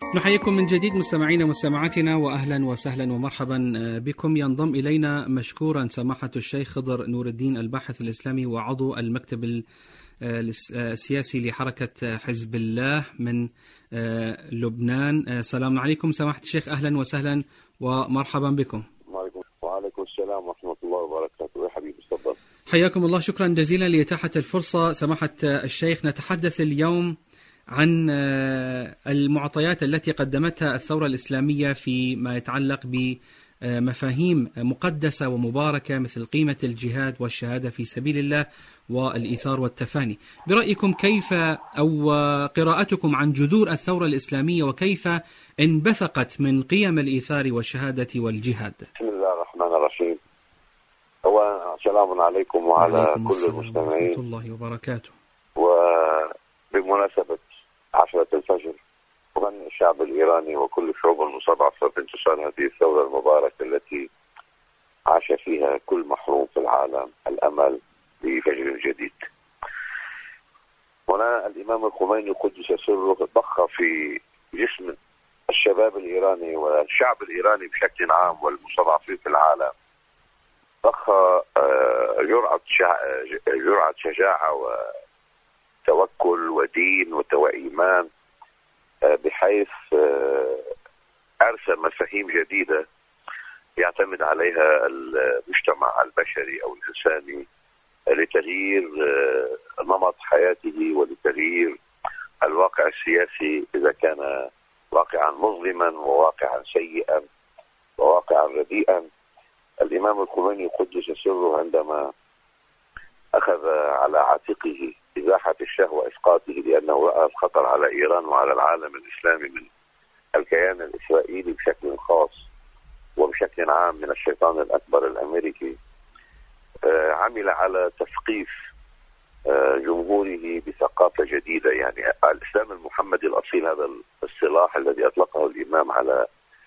نحييكم من جديد مستمعينا ومستمعاتنا، وأهلا وسهلا ومرحبا بكم. ينضم إلينا مشكورا سماحة الشيخ خضر نور الدين، الباحث الإسلامي وعضو المكتب السياسي لحركة حزب الله من لبنان. سلام عليكم سماحة الشيخ، أهلا وسهلا ومرحبا بكم. وعليكم السلام ورحمة الله وبركاته. يا حبيبي تفضل. حياكم الله، شكرا جزيلا لإتاحة الفرصة. سماحة الشيخ، نتحدث اليوم عن المعطيات التي قدمتها الثورة الإسلامية فيما يتعلق بمفاهيم مقدسة ومباركة مثل قيمة الجهاد والشهادة في سبيل الله والإيثار والتفاني. برأيكم كيف أو قراءتكم عن جذور الثورة الإسلامية وكيف انبثقت من قيم الإيثار والشهادة والجهاد؟ بسم الله الرحمن الرحيم. سلام عليكم وعلى كل المستمعين ورحمة الله وبركاته. وبمناسبة عشرة الفجر، ومن الشعب الإيراني وكل الشعوب المستضعفة بانتصار هذه الثورة المباركة التي عاش فيها كل محروم في العالم الأمل بفجر جديد. هنا الإمام الخميني قدس سره ضخ في جسم الشباب الإيراني والشعب الإيراني بشكل عام والمستضعفين في العالم ضخ جرعة شجاعة وتوكل ودين وإيمان، بحيث أرسى مفاهيم جديدة يعتمد عليها المجتمع البشري أو الإنساني لتغيير نمط حياته ولتغيير الواقع السياسي إذا كان واقعا مظلما وواقعا سيئا وواقعا رديئا. الإمام الخميني قدس سره عندما أخذ على عاتقه إزاحة الشهوة وإسقاطه، لأنه رأى الخطر على إيران وعلى العالم الإسلامي من الكيان الإسرائيلي بشكل خاص وبشكل عام من الشيطان الأكبر الأمريكي، عمل على تثقيف جمهوره بثقافة جديدة. يعني الإسلام المحمدي الأصيل، هذا الصلاح الذي أطلقه الإمام على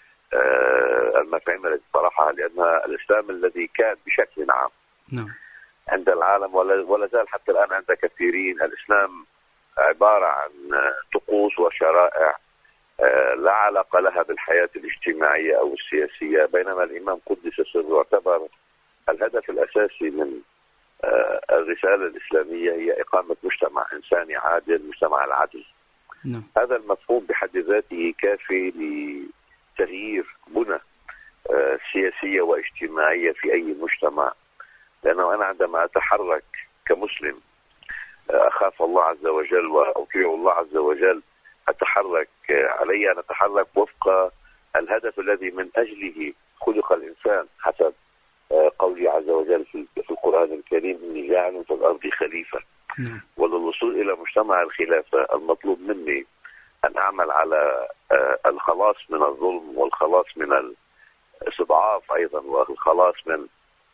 المفاهيم التي طرحها، لأنها الإسلام الذي كان بشكل عام عند العالم ولا زال حتى الآن عند كثيرين الإسلام عبارة عن طقوس وشرائع لا علاقة لها بالحياة الاجتماعية أو السياسية، بينما الإمام قدس سره اعتبر الهدف الأساسي من الرسالة الإسلامية هي إقامة مجتمع إنساني عادل، مجتمع العدل. هذا المفهوم بحد ذاته كافي لتغيير بنى سياسية واجتماعية في أي مجتمع، لأنه أنا عندما أتحرك كمسلم أخاف الله عز وجل وأطيع الله عز وجل، أتحرك علي أن أتحرك وفق الهدف الذي من أجله خلق الإنسان، حسب قوله عز وجل في القرآن الكريم: إني جاعل في الأرض خليفة. وللوصول إلى مجتمع الخلافة المطلوب مني أن أعمل على الخلاص من الظلم والخلاص من الاستضعاف أيضا والخلاص من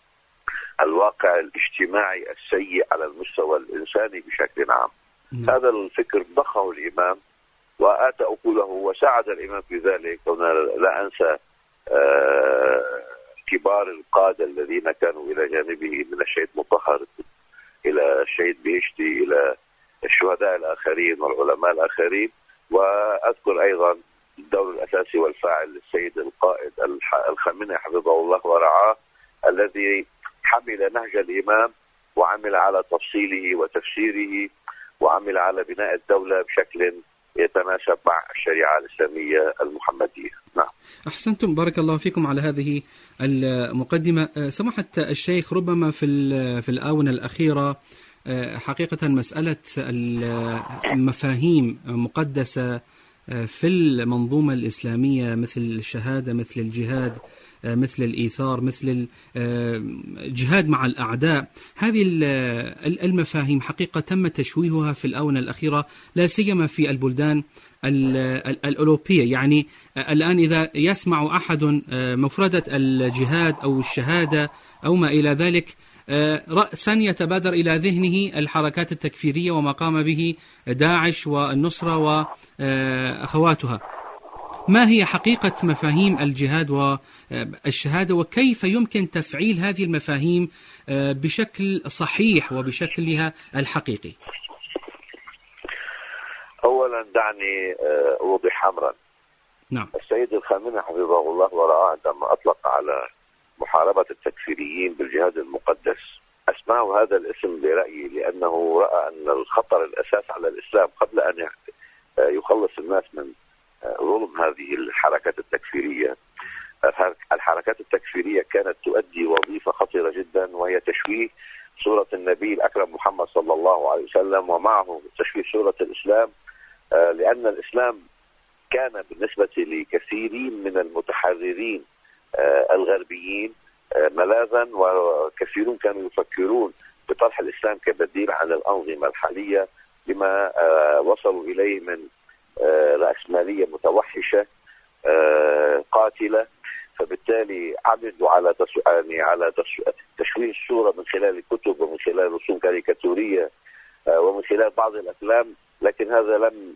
الواقع الاجتماعي السيء على المستوى الإنساني بشكل عام. هذا الفكر ضخه الإمام وآتى أقوله وساعد الإمام في ذلك. لا أنسى كبار القادة الذين كانوا إلى جانبه، من الشهيد مطهر إلى الشهيد بهشتي إلى الشهداء الآخرين والعلماء الآخرين، وأذكر أيضا الدور الأساسي والفاعل للسيد القائد الخامنئي حفظه الله ورعاه، الذي حمل نهج الإمام وعمل على تفصيله وتفسيره وعمل على بناء الدولة بشكل يتناسب مع الشريعة الإسلامية المحمدية. نعم. أحسنتم، بارك الله فيكم على هذه المقدمة. سماحة الشيخ، ربما في الآونة الأخيرة حقيقة مسألة المفاهيم مقدسة في المنظومة الإسلامية مثل الشهادة، مثل الجهاد، مثل الإيثار، مثل الجهاد مع الأعداء، هذه المفاهيم حقيقة تم تشويهها في الآونة الأخيرة، لا سيما في البلدان الأوروبية. يعني الآن إذا يسمع أحد مفردة الجهاد أو الشهادة أو ما إلى ذلك، رأسا يتبادر إلى ذهنه الحركات التكفيرية وما قام به داعش والنصرة وأخواتها. ما هي حقيقة مفاهيم الجهاد والشهادة، وكيف يمكن تفعيل هذه المفاهيم بشكل صحيح وبشكلها الحقيقي؟ أولا دعني أوضح أمرا. نعم. السيد الخامنئي حفظه الله ورعاه عندما أطلق على محاربة التكفيريين بالجهاد المقدس أسماه هذا الاسم برأيي، لأنه رأى أن الخطر الأساس على الإسلام قبل أن يخلص الناس من ظلم هذه الحركات التكفيرية. الحركات التكفيرية كانت تؤدي وظيفة خطيرة جدا، وهي تشويه صورة النبي الأكرم محمد صلى الله عليه وسلم، ومعه تشويه صورة الإسلام، لأن الإسلام كان بالنسبة لكثيرين من المتحررين الغربيين ملاذا، وكثيرون كانوا يفكرون بطرح الإسلام كبديل عن الأنظمة الحالية بما وصلوا إليه من رأسمالية متوحشة قاتلة. فبالتالي عمدوا على تشويه الصورة من خلال الكتب ومن خلال رسوم كاريكاتورية ومن خلال بعض الأفلام، لكن هذا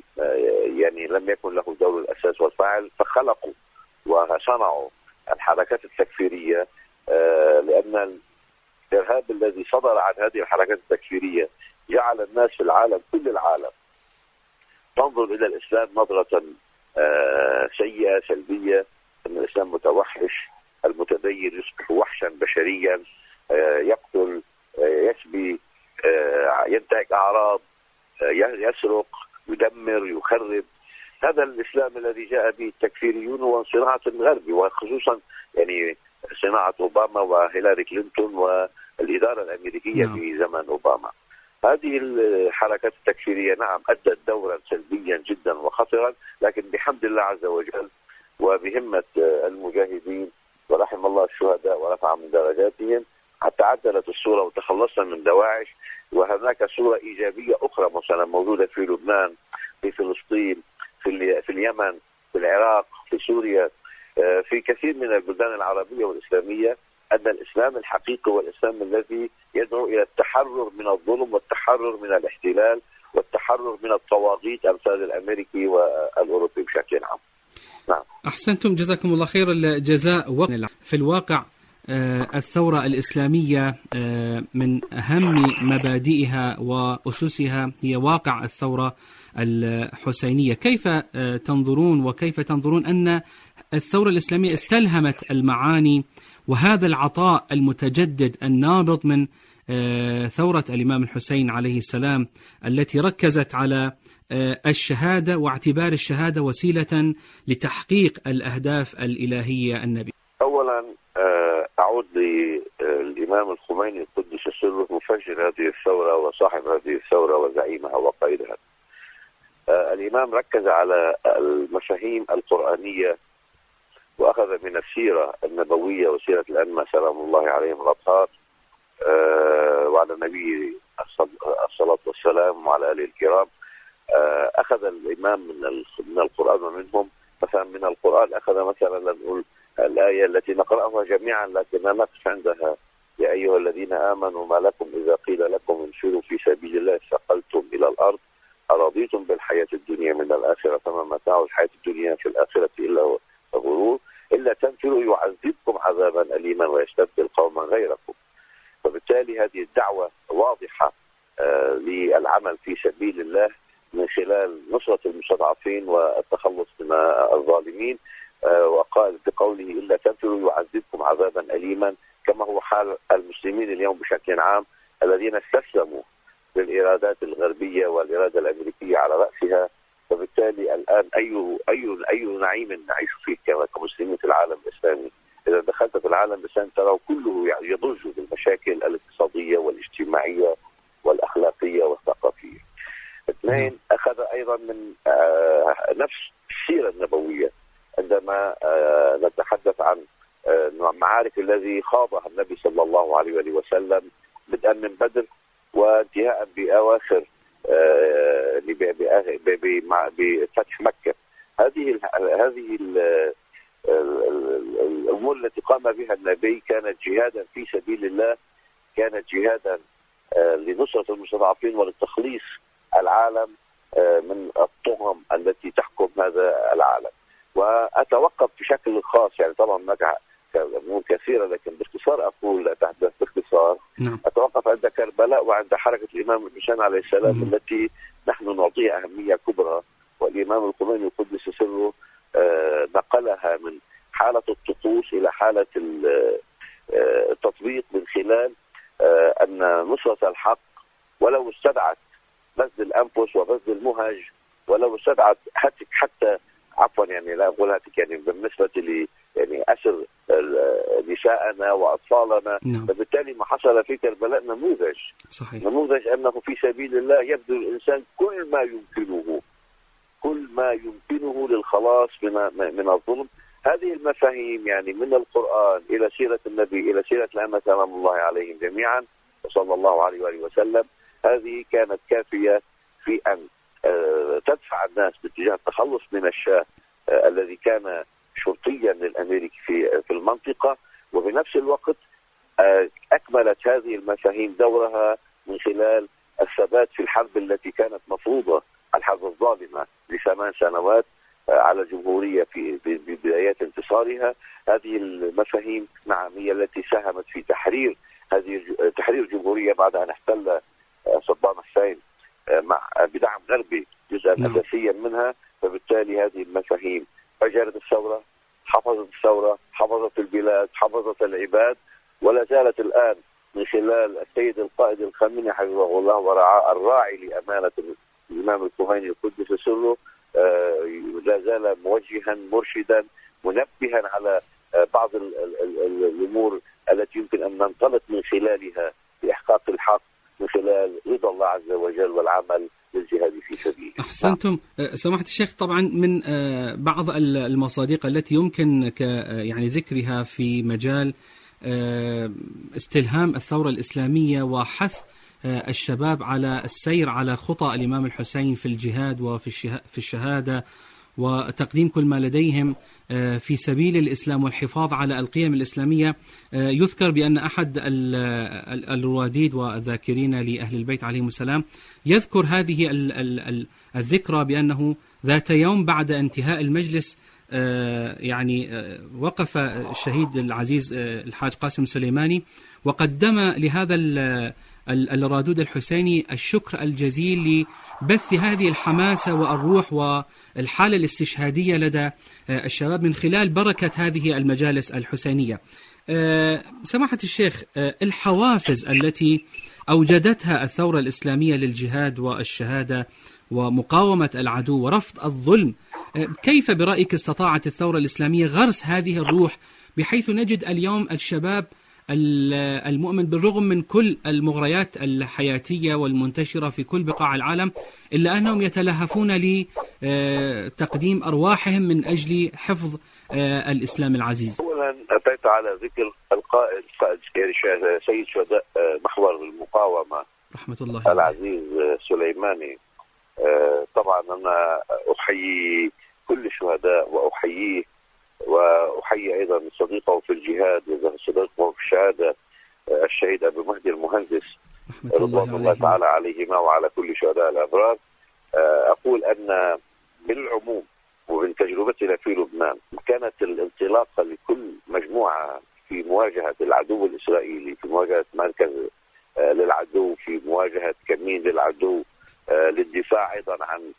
لم يكن له دور الأساس والفاعل. فخلقوا وصنعوا الحركات التكفيرية، لأن الإرهاب الذي صدر عن هذه الحركات التكفيرية جعل الناس في العالم، كل العالم، تنظر إلى الإسلام نظرة سيئة سلبية، أن الإسلام متوحش، المتدين يصبح وحشا بشريا، يقتل، يسبي، ينتهك أعراض، يسرق، يدمر، يخرب. هذا الإسلام الذي جاء به التكفيريون وصناعة الغرب، وخصوصا صناعة أوباما وهيلاري كلينتون والإدارة الأمريكية في زمن أوباما. هذه الحركات التكفيرية نعم أدت دورا سلبيا جدا وخطرا، لكن بحمد الله عز وجل وبهمة المجاهدين ورحم الله الشهداء ورفع من درجاتهم حتى عدلت الصورة وتخلصنا من دواعش. وهناك صورة إيجابية أخرى مثلا موجودة في لبنان، في فلسطين، في اليمن، في العراق، في سوريا، في كثير من البلدان العربية والإسلامية، أن الإسلام الحقيقي والإسلام الذي يدعو إلى التحرر من الظلم والتحرر من الاحتلال والتحرر من الطواغيت أمثال الأمريكي والأوروبي بشكل عام. نعم. أحسنتم، جزاكم الله خير الجزاء. في الواقع الثورة الإسلامية من أهم مبادئها وأسسها هي واقع الثورة الحسينية. كيف تنظرون أن الثورة الإسلامية استلهمت المعاني وهذا العطاء المتجدد النابض من ثورة الإمام الحسين عليه السلام، التي ركزت على الشهادة واعتبار الشهادة وسيلة لتحقيق الأهداف الإلهية النبي؟ أولا أعود للإمام الخميني القدس سره مفجر هذه الثورة وصاحب هذه الثورة وزعيمها وقائدها. الإمام ركز على المفاهيم القرآنية وأخذ من السيرة النبوية وسيرة الأئمة سلام الله عليهم الأطهار وعلى النبي الصلاة والسلام وعلى آله الكرام. أخذ الإمام من القرآن ومنهم مثلا من القرآن أخذ مثلا نقول الآية التي نقرأها جميعا لكن نقف عندها: يا أيها الذين آمنوا ما لكم إذا قيل لكم انفروا في سبيل الله ثقلتم إلى الأرض أرضيتم بالحياة الدنيا من الآخرة فما متاع الحياة الدنيا في الآخرة إلا غرور إلا تنفروا يعذبكم عذابا أليما ويستبدل قوما غيركم. فبالتالي هذه الدعوة واضحة للعمل في سبيل الله من خلال نصرة المستضعفين والتخلص من الظالمين، وقال بقوله إلا تنفروا يعذبكم عذابا أليما، كما هو حال المسلمين اليوم بشكل عام الذين استسلموا للإرادات الغربية والإرادة الأمريكية على رأسها. فبالتالي الآن أي نعيم نعيش فيه كمسلمين في العالم الإسلامي. إذا دخلت في العالم الإسلامي ترى كله يضج بالمشاكل الاقتصادية والاجتماعية والأخلاقية والثقافية. اثنين، أخذ أيضا من نفس السيرة النبوية عندما نتحدث عن معارك الذي خاضها النبي صلى الله عليه وسلم بدءا من بدر وانتهاء بأواخر بفتح مكة. هذه الأمور التي قام بها النبي كانت جهادا في سبيل الله، كانت جهادا لنصرة المستضعفين ولتخليص العالم من الطغم التي تحكم هذا العالم. وأتوقف بشكل خاص، يعني طبعا هناك أمور كثيرة لكن باختصار أقول أتحدث باختصار. أتوقف عند كربلاء وعند حركة الإمام الحسين عليه السلام التي نحن نعطيها أهمية كبرى، والإمام الخميني القدس سره نقلها من حالة الطقوس إلى حالة التطبيق من خلال أن نصرة الحق ولو استدعت بذل الأنفس وبذل المهج، ولو استدعت حتى عفوا يعني لا أقول هاتك يعني بالنسبة لي يعني أسر نساءنا وأطفالنا. فبالتالي ما حصل في كربلاء نموذج صحيح. نموذج أنه في سبيل الله يبذل الإنسان كل ما يمكنه للخلاص من الظلم. هذه المفاهيم يعني من القرآن إلى سيرة النبي إلى سيرة الأئمة سلام الله عليهم جميعا وصلى الله عليه وآله وسلم، هذه كانت كافية في أن تدفع الناس باتجاه التخلص من الشاه الذي كان شرطيا للأمريكي في المنطقة، وبنفس الوقت أكملت هذه المفاهيم دورها من خلال الثبات في الحرب التي كانت مفروضة، الحرب الظالمة ل8 سنوات على الجمهورية في بدايات انتصارها. هذه المفاهيم نعم هي التي ساهمت في تحرير الجمهورية بعد أن احتل صدام حسين مع بدعم غربي جزءا أساسيا منها. فبالتالي هذه المفاهيم أجرت الثورة، حفظت البلاد، حفظت العباد، ولا زالت الآن من خلال السيد القائد الخامنئي حفظه الله ورعاه الراعي لأمانة الإمام الكهيني القدس سره، لا زال موجها مرشدا منبها على بعض الأمور التي يمكن أن ننطلق من خلالها لإحقاق الحق من خلال رضا الله عز وجل والعمل للجهاد في سبيله. أحسنتم سماحة الشيخ. طبعا من بعض المصادق التي يمكن يعني ذكرها في مجال استلهام الثورة الإسلامية وحث الشباب على السير على خطى الإمام الحسين في الجهاد وفي الشهادة وتقديم كل ما لديهم في سبيل الإسلام والحفاظ على القيم الإسلامية. يذكر بأن أحد الرواديد والذاكرين لأهل البيت عليهم السلام يذكر هذه الذكرى بأنه ذات يوم بعد انتهاء المجلس يعني وقف الشهيد العزيز الحاج قاسم سليماني وقدم لهذا الرادود الحسيني الشكر الجزيل لبث هذه الحماسة والروح والحالة الاستشهادية لدى الشباب من خلال بركة هذه المجالس الحسينية. سماحة الشيخ، الحوافز التي أوجدتها الثورة الإسلامية للجهاد والشهادة ومقاومة العدو ورفض الظلم، كيف برأيك استطاعت الثورة الإسلامية غرس هذه الروح بحيث نجد اليوم الشباب المؤمن بالرغم من كل المغريات الحياتية والمنتشرة في كل بقاع العالم إلا أنهم يتلهفون لتقديم أرواحهم من أجل حفظ الإسلام العزيز؟ أولا أتيت على ذكر القائد سيد شهداء محور المقاومة رحمة الله العزيز سليماني. طبعا أنا أحيي كل الشهداء وأحيي أيضا صديقه في الجهاد وصديقه في الشهادة الشهيد أبو مهدي المهندس رضوان الله تعالى عليهما وعلى كل شهداء الأبرار. أقول أن بالعموم ومن تجربتنا في لبنان كانت الانطلاقة لكل مجموعة في مواجهة العدو الإسرائيلي، في مواجهة مركز للعدو، في مواجهة كمين للعدو، للدفاع أيضا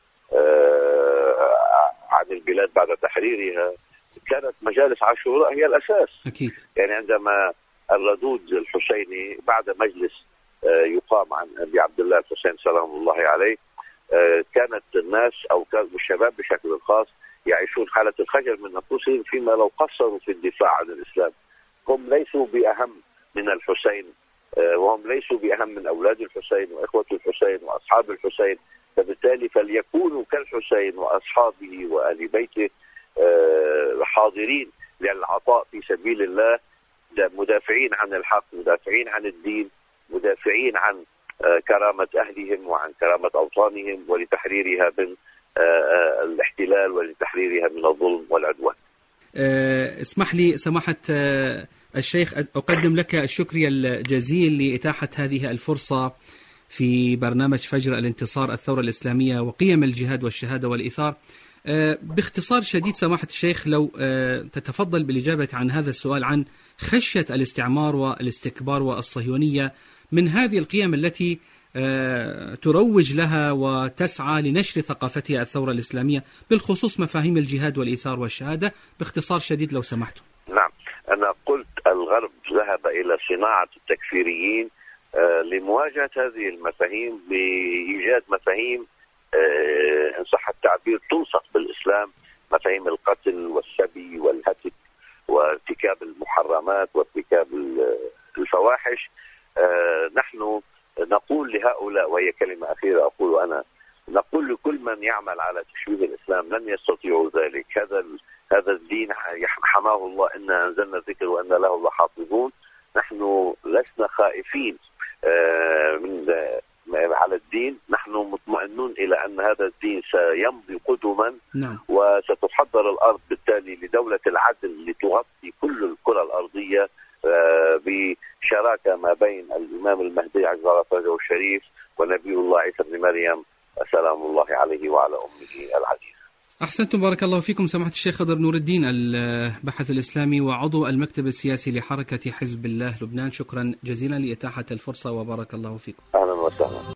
عن البلاد بعد تحريرها، كانت مجالس عاشوراء هي الأساس. أكيد. يعني عندما الردود الحسيني بعد مجلس يقام عن أبي عبد الله الحسين سلام الله عليه، كانت الناس أو كان الشباب بشكل خاص يعيشون حالة الخجل من أنفسهم فيما لو قصروا في الدفاع عن الإسلام. هم ليسوا بأهم من الحسين، وهم ليسوا بأهم من أولاد الحسين وإخوة الحسين وأصحاب الحسين، فبالتالي فليكونوا كالحسين وأصحابه وآل بيته حاضرين للعطاء في سبيل الله، مدافعين عن الحق، مدافعين عن الدين، مدافعين عن كرامة أهلهم وعن كرامة أوطانهم ولتحريرها من الاحتلال ولتحريرها من الظلم والعدوان. اسمح لي سماحة الشيخ أقدم لك الشكر الجزيل لإتاحة هذه الفرصة في برنامج فجر الانتصار الثورة الإسلامية وقيم الجهاد والشهادة والإيثار. باختصار شديد سماحة الشيخ لو تتفضل بالإجابة عن هذا السؤال عن خشية الاستعمار والاستكبار والصهيونية من هذه القيم التي تروج لها وتسعى لنشر ثقافتها الثورة الإسلامية بالخصوص مفاهيم الجهاد والإيثار والشهادة؟ باختصار شديد لو سمحتم. نعم، أنا قلت الغرب ذهب إلى صناعة التكفيريين لمواجهة هذه المفاهيم بإيجاد مفاهيم إن صح التعبير تلصق بالإسلام، مفاهيم القتل والسبي والهتك وارتكاب المحرمات وارتكاب الفواحش. نحن نقول لهؤلاء، وهي كلمة أخيرة أقول أنا، نقول لكل من يعمل على تشويه الإسلام لن يستطيعوا ذلك. هذا الدين حماه الله، إنا أنزلنا الذكر وإنا له لحافظون. نحن لسنا خائفين على الدين، نحن مطمئنون إلى أن هذا الدين سيمضي قدما. نعم. وستحضر الأرض بالتالي لدولة العدل لتغطي كل الكرة الأرضية بشراكة ما بين الإمام المهدي عجل فرجه الشريف ونبي الله عيسى بن مريم سلام الله عليه وعلى أمه العزيزة. أحسنتم، بارك الله فيكم. سماحة الشيخ خضر نور الدين، الباحث الإسلامي وعضو المكتب السياسي لحركة حزب الله لبنان، شكرا جزيلا لإتاحة الفرصة وبارك الله فيكم. أهلا وسهلا.